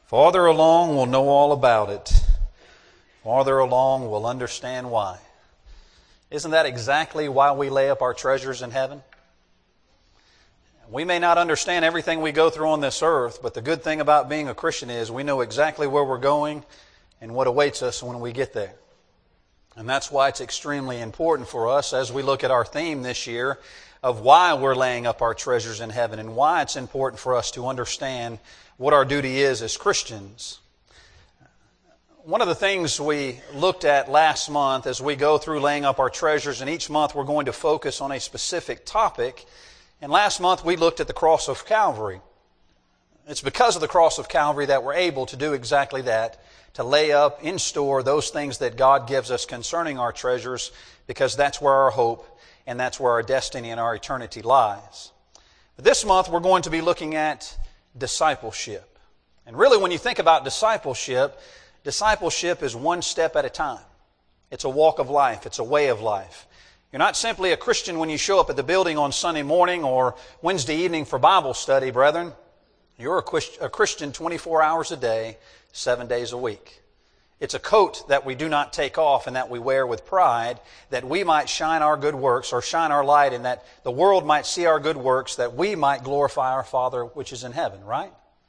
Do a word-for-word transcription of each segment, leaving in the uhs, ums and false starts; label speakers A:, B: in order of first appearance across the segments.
A: Farther along, we'll know all about it. Farther along, we'll understand why. Isn't that exactly why we lay up our treasures in heaven? We may not understand everything we go through on this earth, but the good thing about being a Christian is we know exactly where we're going and what awaits us when we get there. And that's why it's extremely important for us as we look at our theme this year of why we're laying up our treasures in heaven and why it's important for us to understand what our duty is as Christians. One of the things we looked at last month as we go through laying up our treasures, and each month we're going to focus on a specific topic. And last month we looked at the cross of Calvary. It's because of the cross of Calvary that we're able to do exactly that, to lay up in store those things that God gives us concerning our treasures, because that's where our hope and that's where our destiny and our eternity lies. But this month we're going to be looking at discipleship. And really when you think about discipleship, discipleship is one step at a time. It's a walk of life. It's a way of life. You're not simply a Christian when you show up at the building on Sunday morning or Wednesday evening for Bible study, brethren. You're a Christian twenty-four hours a day, seven days a week. It's a coat that we do not take off and that we wear with pride, that we might shine our good works or shine our light, and that the world might see our good works, that we might glorify our Father which is in heaven, right?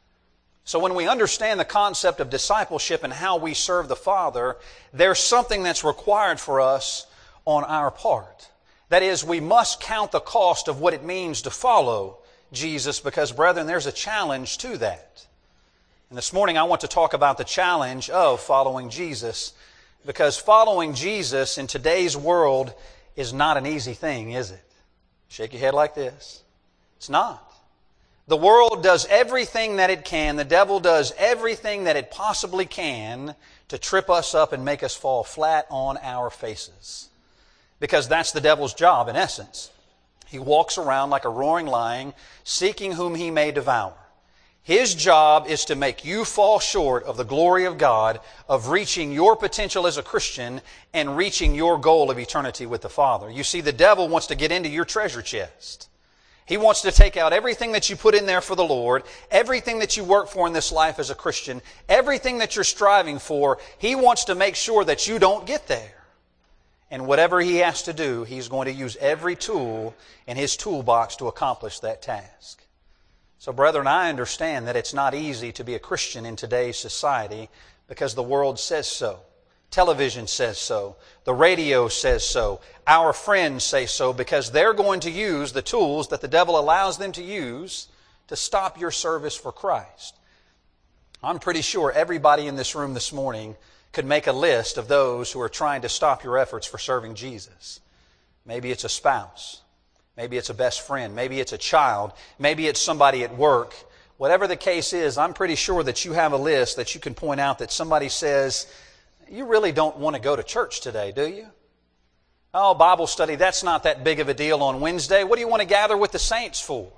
A: So when we understand the concept of discipleship and how we serve the Father, there's something that's required for us on our part. That is, we must count the cost of what it means to follow Jesus, because, brethren, there's a challenge to that. And this morning I want to talk about the challenge of following Jesus, because following Jesus in today's world is not an easy thing, is it? Shake your head like this. It's not. The world does everything that it can, the devil does everything that it possibly can to trip us up and make us fall flat on our faces. Because that's the devil's job in essence. He walks around like a roaring lion, seeking whom he may devour. His job is to make you fall short of the glory of God, of reaching your potential as a Christian and reaching your goal of eternity with the Father. You see, the devil wants to get into your treasure chest. He wants to take out everything that you put in there for the Lord, everything that you work for in this life as a Christian, everything that you're striving for. He wants to make sure that you don't get there. And whatever he has to do, he's going to use every tool in his toolbox to accomplish that task. So, brethren, I understand that it's not easy to be a Christian in today's society because the world says so. Television says so. The radio says so. Our friends say so, because they're going to use the tools that the devil allows them to use to stop your service for Christ. I'm pretty sure everybody in this room this morning could make a list of those who are trying to stop your efforts for serving Jesus. Maybe it's a spouse. Maybe it's a best friend. Maybe it's a child. Maybe it's somebody at work. Whatever the case is, I'm pretty sure that you have a list that you can point out that somebody says, you really don't want to go to church today, do you? Oh, Bible study, that's not that big of a deal on Wednesday. What do you want to gather with the saints for?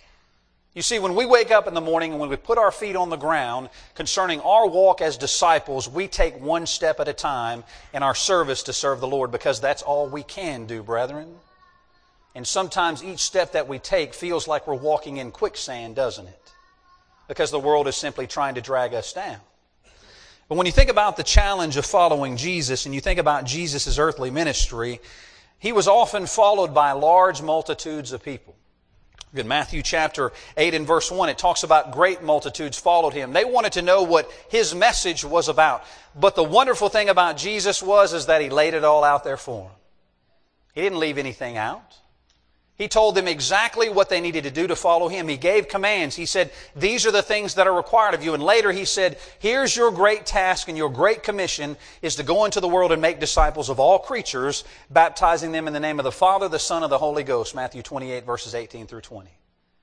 A: You see, when we wake up in the morning and when we put our feet on the ground concerning our walk as disciples, we take one step at a time in our service to serve the Lord, because that's all we can do, brethren. And sometimes each step that we take feels like we're walking in quicksand, doesn't it? Because the world is simply trying to drag us down. But when you think about the challenge of following Jesus and you think about Jesus' earthly ministry, He was often followed by large multitudes of people. In Matthew chapter eight and verse one, it talks about great multitudes followed Him. They wanted to know what His message was about. But the wonderful thing about Jesus was is that He laid it all out there for them. He didn't leave anything out. He told them exactly what they needed to do to follow Him. He gave commands. He said, these are the things that are required of you. And later He said, here's your great task and your great commission is to go into the world and make disciples of all creatures, baptizing them in the name of the Father, the Son, and the Holy Ghost. Matthew twenty-eight, verses eighteen through twenty.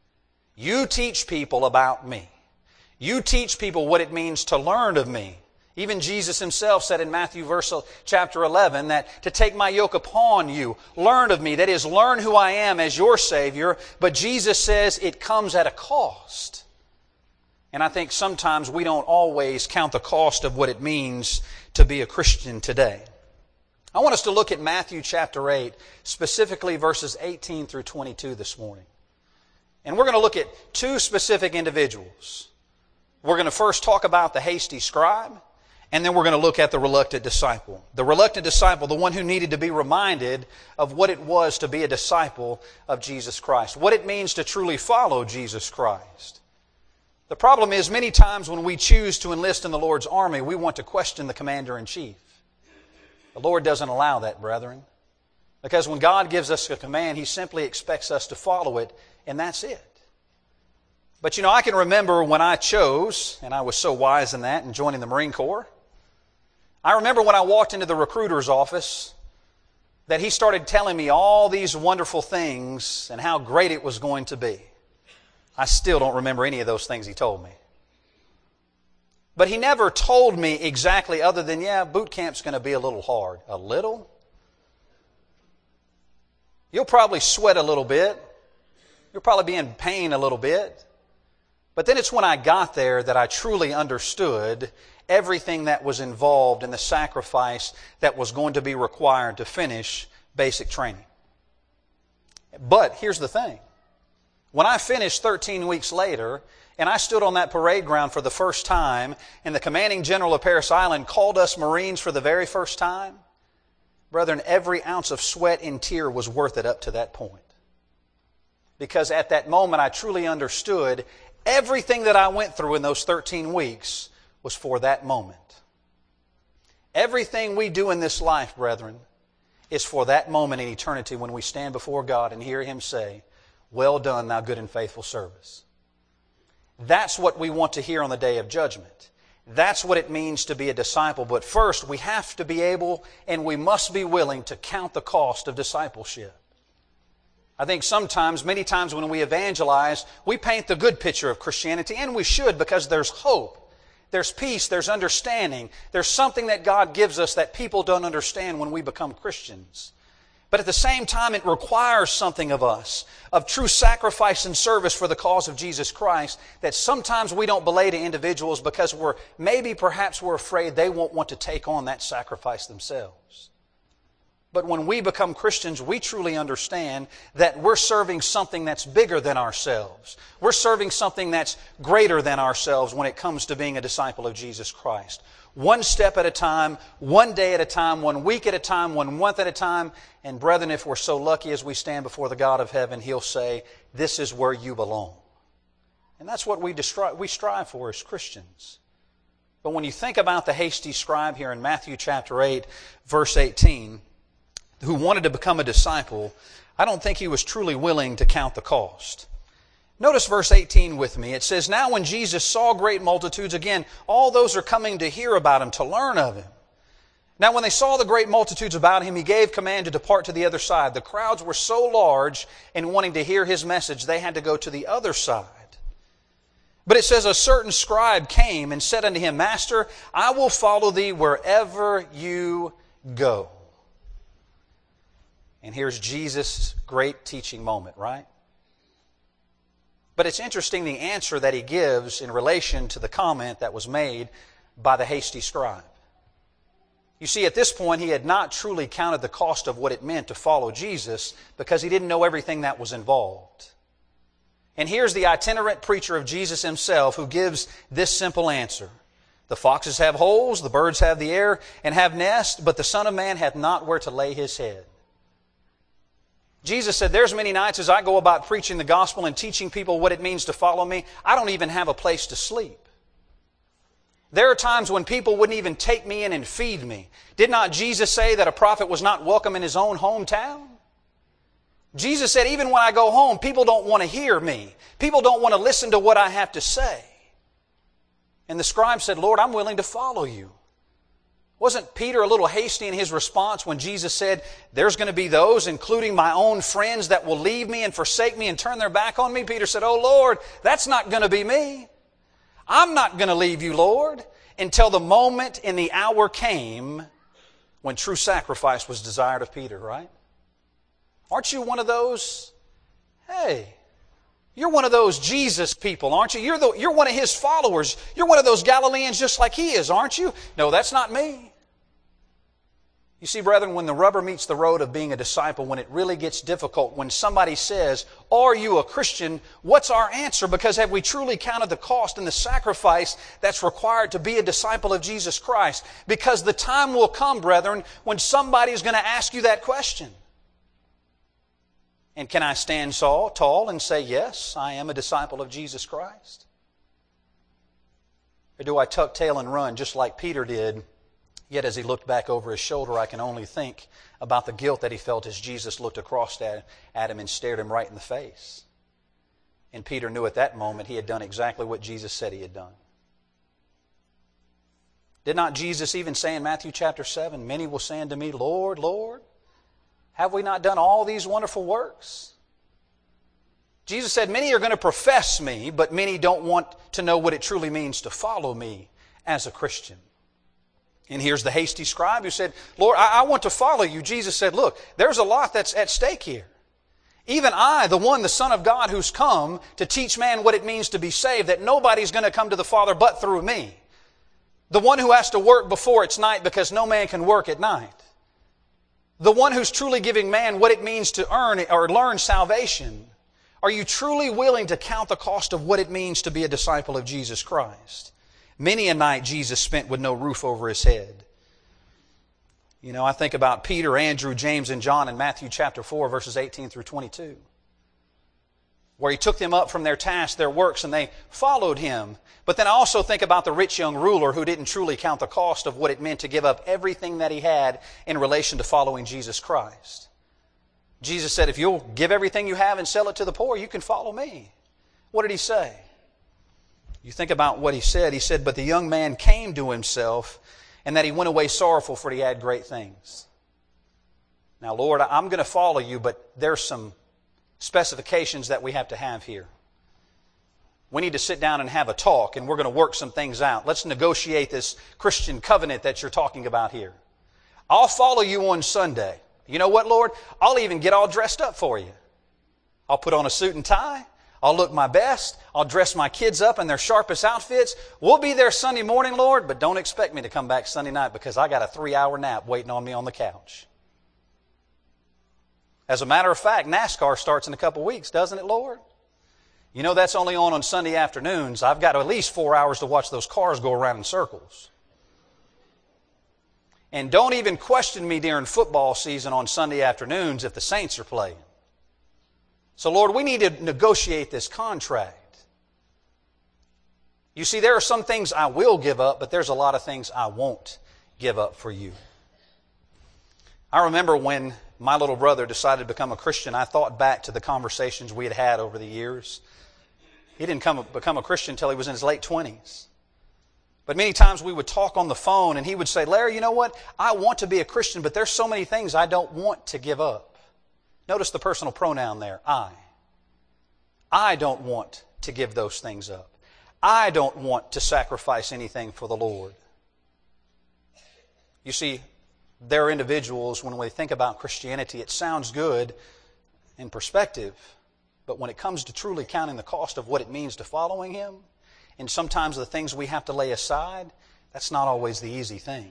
A: You teach people about me. You teach people what it means to learn of me. Even Jesus Himself said in Matthew verse, chapter eleven that to take my yoke upon you, learn of me. That is, learn who I am as your Savior. But Jesus says it comes at a cost. And I think sometimes we don't always count the cost of what it means to be a Christian today. I want us to look at Matthew chapter eight, specifically verses eighteen through twenty-two this morning. And we're going to look at two specific individuals We're going to first talk about the hasty scribe, and then we're going to look at the reluctant disciple. The reluctant disciple, the one who needed to be reminded of what it was to be a disciple of Jesus Christ, what it means to truly follow Jesus Christ. The problem is, many times when we choose to enlist in the Lord's army, we want to question the commander-in-chief. The Lord doesn't allow that, brethren. Because when God gives us a command, He simply expects us to follow it, and that's it. But you know, I can remember when I chose, and I was so wise in that, in joining the Marine Corps. I remember when I walked into the recruiter's office that he started telling me all these wonderful things and how great it was going to be. I still don't remember any of those things he told me. But he never told me exactly other than, yeah, boot camp's going to be a little hard. A little? You'll probably sweat a little bit. You'll probably be in pain a little bit. But then it's when I got there that I truly understood everything that was involved in the sacrifice that was going to be required to finish basic training. But here's the thing. When I finished thirteen weeks later, and I stood on that parade ground for the first time, and the commanding general of Parris Island called us Marines for the very first time, brethren, every ounce of sweat and tear was worth it up to that point. Because at that moment I truly understood everything that I went through in those thirteen weeks was for that moment. Everything we do in this life, brethren, is for that moment in eternity when we stand before God and hear Him say, "Well done, thou good and faithful servant." That's what we want to hear on the day of judgment. That's what it means to be a disciple. But first, we have to be able and we must be willing to count the cost of discipleship. I think sometimes, many times when we evangelize, we paint the good picture of Christianity, and we should, because there's hope, there's peace, there's understanding, there's something that God gives us that people don't understand when we become Christians. But at the same time, it requires something of us, of true sacrifice and service for the cause of Jesus Christ, that sometimes we don't belay to individuals because we're, maybe perhaps we're afraid they won't want to take on that sacrifice themselves. But when we become Christians, we truly understand that we're serving something that's bigger than ourselves. We're serving something that's greater than ourselves when it comes to being a disciple of Jesus Christ. One step at a time, one day at a time, one week at a time, one month at a time. And brethren, if we're so lucky as we stand before the God of heaven, He'll say, "This is where you belong." And that's what we, destri- we strive for as Christians. But when you think about the hasty scribe here in Matthew chapter eight, verse eighteen, who wanted to become a disciple, I don't think he was truly willing to count the cost. Notice verse eighteen with me. It says, "Now when Jesus saw great multitudes," again, all those are coming to hear about Him, to learn of Him. "Now when they saw the great multitudes about Him, He gave command to depart to the other side." The crowds were so large in wanting to hear His message, they had to go to the other side. But it says, "A certain scribe came and said unto Him, Master, I will follow Thee wherever You go." And here's Jesus' great teaching moment, right? But it's interesting the answer that He gives in relation to the comment that was made by the hasty scribe. You see, at this point, he had not truly counted the cost of what it meant to follow Jesus because he didn't know everything that was involved. And here's the itinerant preacher of Jesus Himself who gives this simple answer. "The foxes have holes, the birds have the air, and have nests, but the Son of Man hath not where to lay His head." Jesus said, there's many nights as I go about preaching the gospel and teaching people what it means to follow me, I don't even have a place to sleep. There are times when people wouldn't even take me in and feed me. Did not Jesus say that a prophet was not welcome in his own hometown? Jesus said, even when I go home, people don't want to hear me. People don't want to listen to what I have to say. And the scribe said, "Lord, I'm willing to follow You." Wasn't Peter a little hasty in his response when Jesus said, there's going to be those, including my own friends, that will leave me and forsake me and turn their back on me? Peter said, "Oh Lord, that's not going to be me. I'm not going to leave You, Lord," until the moment and the hour came when true sacrifice was desired of Peter, right? Aren't you one of those? Hey, you're one of those Jesus people, aren't you? You're, the, you're one of His followers. You're one of those Galileans just like He is, aren't you? No, that's not me. You see, brethren, when the rubber meets the road of being a disciple, when it really gets difficult, when somebody says, "Are you a Christian?" what's our answer? Because have we truly counted the cost and the sacrifice that's required to be a disciple of Jesus Christ? Because the time will come, brethren, when somebody is going to ask you that question. And can I stand tall and say, "Yes, I am a disciple of Jesus Christ"? Or do I tuck tail and run just like Peter did? Yet as he looked back over his shoulder, I can only think about the guilt that he felt as Jesus looked across at him and stared him right in the face. And Peter knew at that moment he had done exactly what Jesus said he had done. Did not Jesus even say in Matthew chapter seven, "Many will say unto me, Lord, Lord, have we not done all these wonderful works?" Jesus said, "Many are going to profess me, but many don't want to know what it truly means to follow me as a Christian." And here's the hasty scribe who said, "Lord, I, I want to follow you." Jesus said, "Look, there's a lot that's at stake here. Even I, the one, the Son of God, who's come to teach man what it means to be saved, that nobody's going to come to the Father but through me. The one who has to work before it's night because no man can work at night. The one who's truly giving man what it means to earn or learn salvation. Are you truly willing to count the cost of what it means to be a disciple of Jesus Christ?" Many a night Jesus spent with no roof over his head. You know, I think about Peter, Andrew, James, and John in Matthew chapter four, verses eighteen through twenty-two, where he took them up from their tasks, their works, and they followed him. But then I also think about the rich young ruler who didn't truly count the cost of what it meant to give up everything that he had in relation to following Jesus Christ. Jesus said, "If you'll give everything you have and sell it to the poor, you can follow me." What did he say? You think about what he said. He said, "But the young man came to himself, and that he went away sorrowful, for he had great things." Now, Lord, I'm going to follow you, but there's some specifications that we have to have here. We need to sit down and have a talk, and we're going to work some things out. Let's negotiate this Christian covenant that you're talking about here. I'll follow you on Sunday. You know what, Lord? I'll even get all dressed up for you. I'll put on a suit and tie. I'll look my best. I'll dress my kids up in their sharpest outfits. We'll be there Sunday morning, Lord, but don't expect me to come back Sunday night because I got a three-hour nap waiting on me on the couch. As a matter of fact, NASCAR starts in a couple weeks, doesn't it, Lord? You know that's only on on Sunday afternoons. I've got at least four hours to watch those cars go around in circles. And don't even question me during football season on Sunday afternoons if the Saints are playing. So, Lord, we need to negotiate this contract. You see, there are some things I will give up, but there's a lot of things I won't give up for you. I remember when my little brother decided to become a Christian, I thought back to the conversations we had had over the years. He didn't come, become a Christian until he was in his late twenties. But many times we would talk on the phone and he would say, "Larry, you know what? I want to be a Christian, but there's so many things I don't want to give up." Notice the personal pronoun there, I. I don't want to give those things up. I don't want to sacrifice anything for the Lord. You see, there are individuals, when we think about Christianity, it sounds good in perspective, but when it comes to truly counting the cost of what it means to following Him, and sometimes the things we have to lay aside, that's not always the easy thing.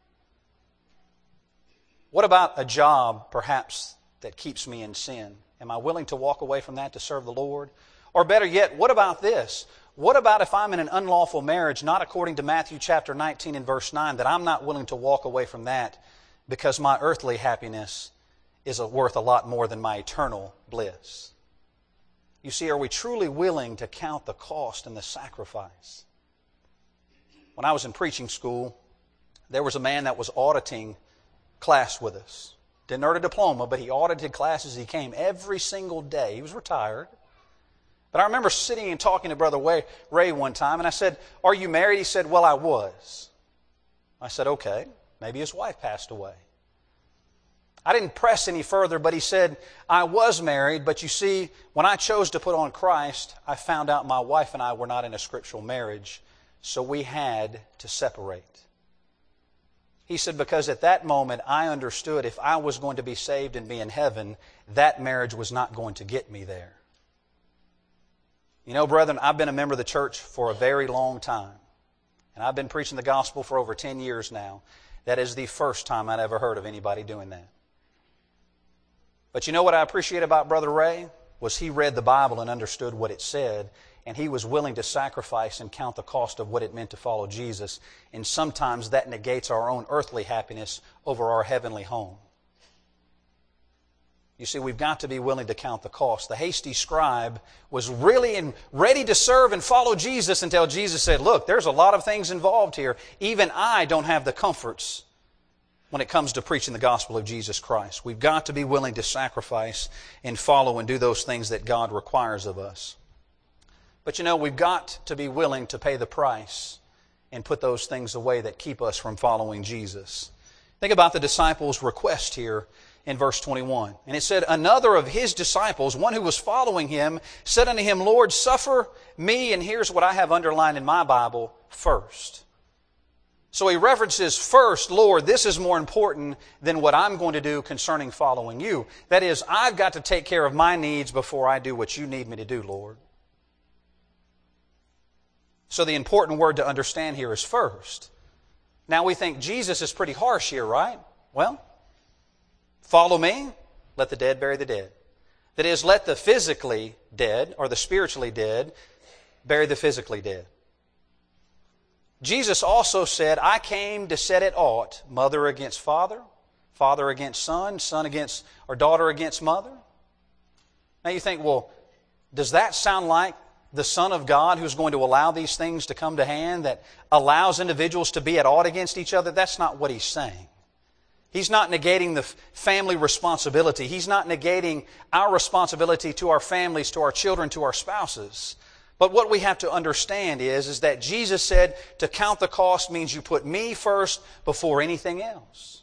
A: What about a job, perhaps, that keeps me in sin? Am I willing to walk away from that to serve the Lord? Or better yet, what about this? What about if I'm in an unlawful marriage, not according to Matthew chapter nineteen and verse nine, that I'm not willing to walk away from that because my earthly happiness is worth a lot more than my eternal bliss? You see, are we truly willing to count the cost and the sacrifice? When I was in preaching school, there was a man that was auditing class with us. Didn't earn a diploma, but he audited classes. He came every single day. He was retired. But I remember sitting and talking to Brother Ray one time, and I said, "Are you married?" He said, "Well, I was." I said, "Okay, maybe his wife passed away." I didn't press any further, but he said, "I was married, but you see, when I chose to put on Christ, I found out my wife and I were not in a scriptural marriage, so we had to separate." He said, because at that moment I understood if I was going to be saved and be in heaven, that marriage was not going to get me there. You know, brethren, I've been a member of the church for a very long time. And I've been preaching the gospel for over ten years now. That is the first time I'd ever heard of anybody doing that. But you know what I appreciate about Brother Ray? Was he read the Bible and understood what it said, and he was willing to sacrifice and count the cost of what it meant to follow Jesus. And sometimes that negates our own earthly happiness over our heavenly home. You see, we've got to be willing to count the cost. The hasty scribe was really in, ready to serve and follow Jesus until Jesus said, look, there's a lot of things involved here. Even I don't have the comforts when it comes to preaching the gospel of Jesus Christ. We've got to be willing to sacrifice and follow and do those things that God requires of us. But you know, we've got to be willing to pay the price and put those things away that keep us from following Jesus. Think about the disciples' request here in verse twenty-one. And it said, another of his disciples, one who was following him, said unto him, Lord, suffer me, and here's what I have underlined in my Bible, first. So he references first, Lord, this is more important than what I'm going to do concerning following you. That is, I've got to take care of my needs before I do what you need me to do, Lord. So the important word to understand here is first. Now we think Jesus is pretty harsh here, right? Well, follow me, let the dead bury the dead. That is, let the physically dead, or the spiritually dead, bury the physically dead. Jesus also said, I came to set it ought, mother against father, father against son, son against, or daughter against mother. Now you think, well, does that sound like the Son of God who's going to allow these things to come to hand, that allows individuals to be at ought against each other? That's not what he's saying. He's not negating the family responsibility. He's not negating our responsibility to our families, to our children, to our spouses. But what we have to understand is, is that Jesus said to count the cost means you put me first before anything else.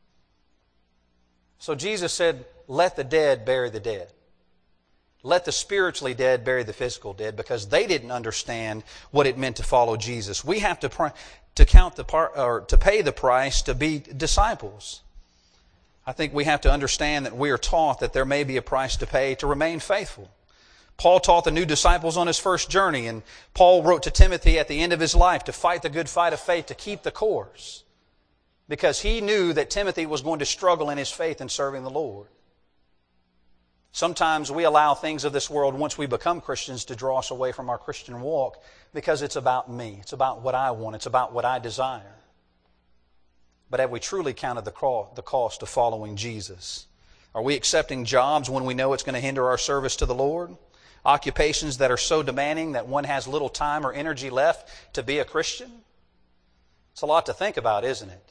A: So Jesus said, let the dead bury the dead. Let the spiritually dead bury the physical dead, because they didn't understand what it meant to follow Jesus. We have to pr- to count the part, or to pay the price to be disciples. I think we have to understand that we are taught that there may be a price to pay to remain faithful. Paul taught the new disciples on his first journey, and Paul wrote to Timothy at the end of his life to fight the good fight of faith, to keep the course, because he knew that Timothy was going to struggle in his faith in serving the Lord. Sometimes we allow things of this world, once we become Christians, to draw us away from our Christian walk because it's about me. It's about what I want. It's about what I desire. But have we truly counted the cost of following Jesus? Are we accepting jobs when we know it's going to hinder our service to the Lord? Occupations that are so demanding that one has little time or energy left to be a Christian? It's a lot to think about, isn't it?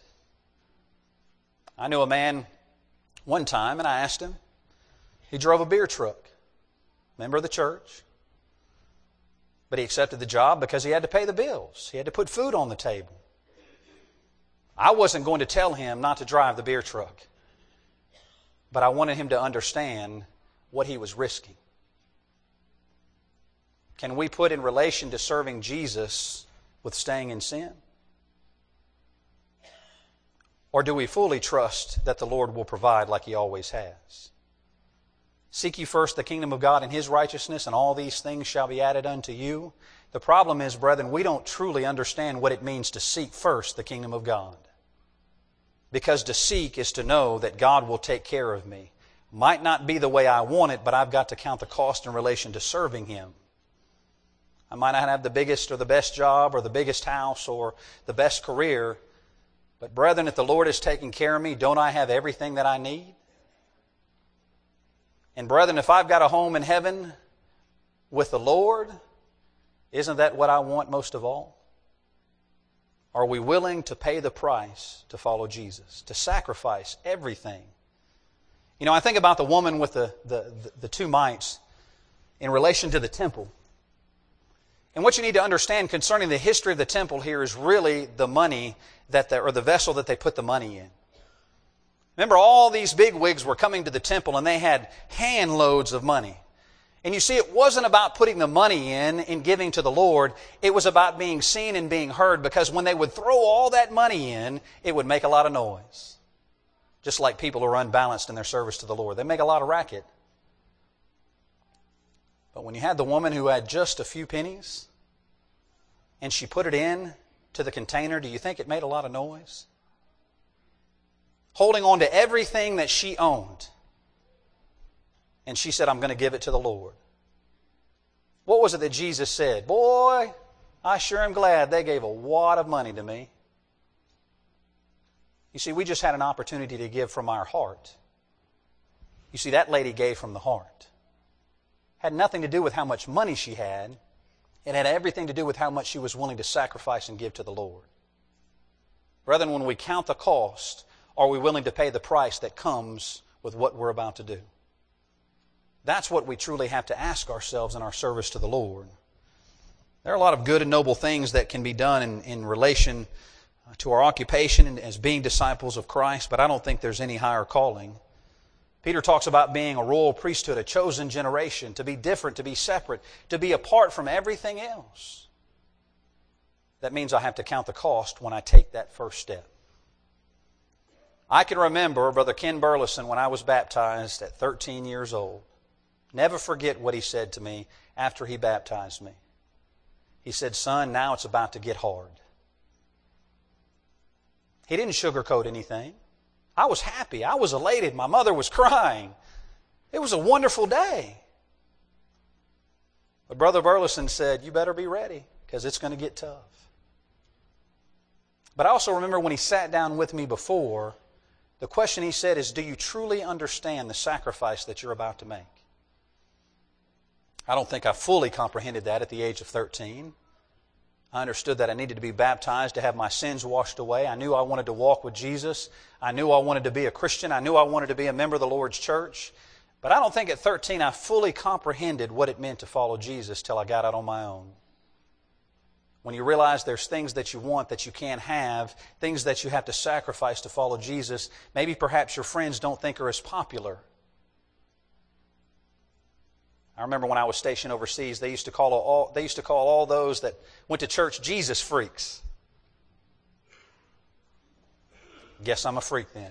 A: I knew a man one time, and I asked him. He drove a beer truck, member of the church. But he accepted the job because he had to pay the bills. He had to put food on the table. I wasn't going to tell him not to drive the beer truck, but I wanted him to understand what he was risking. Can we put in relation to serving Jesus with staying in sin? Or do we fully trust that the Lord will provide like He always has? Seek ye first the kingdom of God and His righteousness, and all these things shall be added unto you. The problem is, brethren, we don't truly understand what it means to seek first the kingdom of God. Because to seek is to know that God will take care of me. Might not be the way I want it, but I've got to count the cost in relation to serving Him. I might not have the biggest or the best job or the biggest house or the best career, but brethren, if the Lord is taking care of me, don't I have everything that I need? And brethren, if I've got a home in heaven with the Lord, isn't that what I want most of all? Are we willing to pay the price to follow Jesus, to sacrifice everything? You know, I think about the woman with the, the, the, the two mites in relation to the temple. And what you need to understand concerning the history of the temple here is really the money that the, or the vessel that they put the money in. Remember, all these bigwigs were coming to the temple and they had hand loads of money. And you see, it wasn't about putting the money in and giving to the Lord. It was about being seen and being heard, because when they would throw all that money in, it would make a lot of noise. Just like people who are unbalanced in their service to the Lord. They make a lot of racket. But when you had the woman who had just a few pennies and she put it in to the container, do you think it made a lot of noise? holding on to everything that she owned. And she said, I'm going to give it to the Lord. What was it that Jesus said? Boy, I sure am glad they gave a wad of money to me. You see, we just had an opportunity to give from our heart. You see, that lady gave from the heart. Had nothing to do with how much money she had. It had everything to do with how much she was willing to sacrifice and give to the Lord. Brethren, when we count the cost, are we willing to pay the price that comes with what we're about to do? That's what we truly have to ask ourselves in our service to the Lord. There are a lot of good and noble things that can be done in, in relation to our occupation and as being disciples of Christ, but I don't think there's any higher calling. Peter talks about being a royal priesthood, a chosen generation, to be different, to be separate, to be apart from everything else. That means I have to count the cost when I take that first step. I can remember Brother Ken Burleson when I was baptized at thirteen years old. Never forget what he said to me after he baptized me. He said, son, now it's about to get hard. He didn't sugarcoat anything. I was happy. I was elated. My mother was crying. It was a wonderful day. But Brother Burleson said, you better be ready because it's going to get tough. But I also remember when he sat down with me before, the question he said is, do you truly understand the sacrifice that you're about to make? I don't think I fully comprehended that at the age of thirteen. I understood that I needed to be baptized to have my sins washed away. I knew I wanted to walk with Jesus. I knew I wanted to be a Christian. I knew I wanted to be a member of the Lord's church. But I don't think at thirteen I fully comprehended what it meant to follow Jesus till I got out on my own. When you realize there's things that you want that you can't have, things that you have to sacrifice to follow Jesus, maybe perhaps your friends don't think are as popular. I remember when I was stationed overseas, they used to call all, they used to call all those that went to church Jesus freaks. Guess I'm a freak then.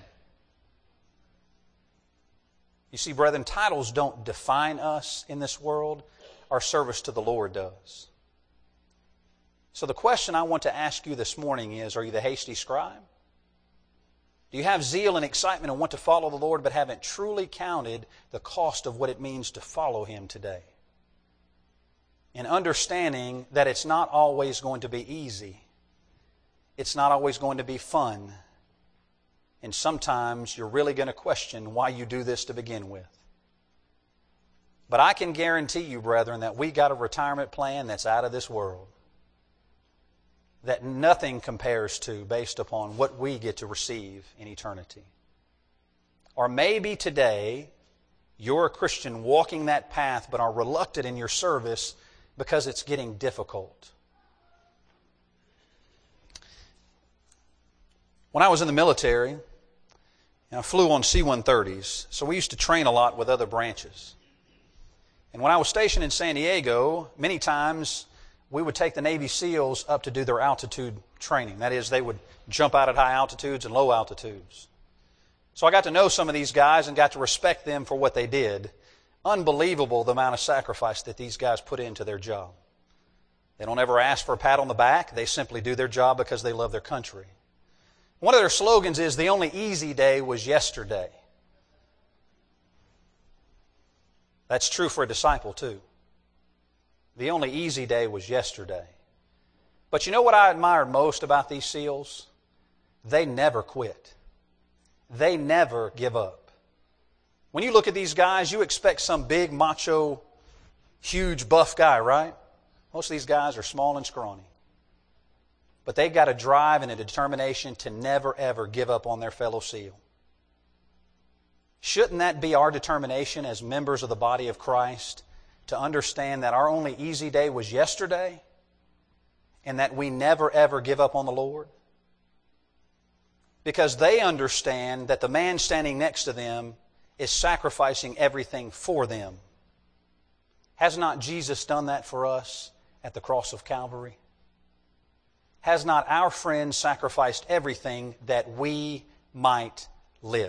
A: You see, brethren, titles don't define us in this world. Our service to the Lord does. So the question I want to ask you this morning is, are you the hasty scribe? Do you have zeal and excitement and want to follow the Lord but haven't truly counted the cost of what it means to follow Him today? And understanding that it's not always going to be easy. It's not always going to be fun. And sometimes you're really going to question why you do this to begin with. But I can guarantee you, brethren, that we got a retirement plan that's out of this world. That nothing compares to based upon what we get to receive in eternity. Or maybe today you're a Christian walking that path but are reluctant in your service because it's getting difficult. When I was in the military, I flew on C one thirties, so we used to train a lot with other branches. And when I was stationed in San Diego, many times we would take the Navy SEALs up to do their altitude training. That is, they would jump out at high altitudes and low altitudes. So I got to know some of these guys and got to respect them for what they did. Unbelievable the amount of sacrifice that these guys put into their job. They don't ever ask for a pat on the back. They simply do their job because they love their country. One of their slogans is, the only easy day was yesterday. That's true for a disciple too. The only easy day was yesterday. But you know what I admired most about these SEALs? They never quit. They never give up. When you look at these guys, you expect some big, macho, huge, buff guy, right? Most of these guys are small and scrawny. But they've got a drive and a determination to never, ever give up on their fellow SEAL. Shouldn't that be our determination as members of the body of Christ? To understand that our only easy day was yesterday and that we never ever give up on the Lord? Because they understand that the man standing next to them is sacrificing everything for them. Has not Jesus done that for us at the cross of Calvary? Has not our friend sacrificed everything that we might live?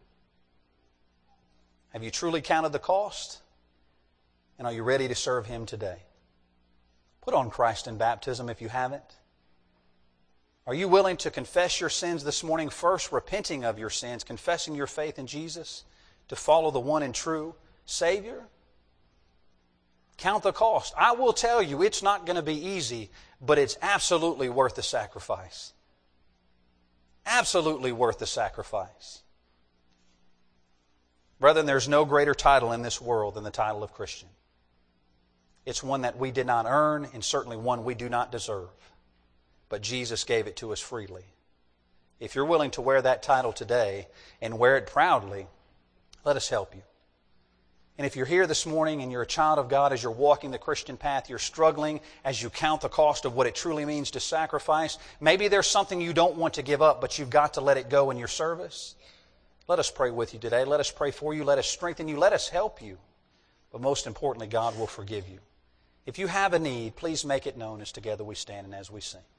A: Have you truly counted the cost? And are you ready to serve Him today? Put on Christ in baptism if you haven't. Are you willing to confess your sins this morning, first repenting of your sins, confessing your faith in Jesus, to follow the one and true Savior? Count the cost. I will tell you, it's not going to be easy, but it's absolutely worth the sacrifice. Absolutely worth the sacrifice. Brethren, there's no greater title in this world than the title of Christian. It's one that we did not earn, and certainly one we do not deserve. But Jesus gave it to us freely. If you're willing to wear that title today and wear it proudly, let us help you. And if you're here this morning and you're a child of God, as you're walking the Christian path, you're struggling as you count the cost of what it truly means to sacrifice, maybe there's something you don't want to give up, but you've got to let it go in your service. Let us pray with you today. Let us pray for you. Let us strengthen you. Let us help you. But most importantly, God will forgive you. If you have a need, please make it known as together we stand and as we sing.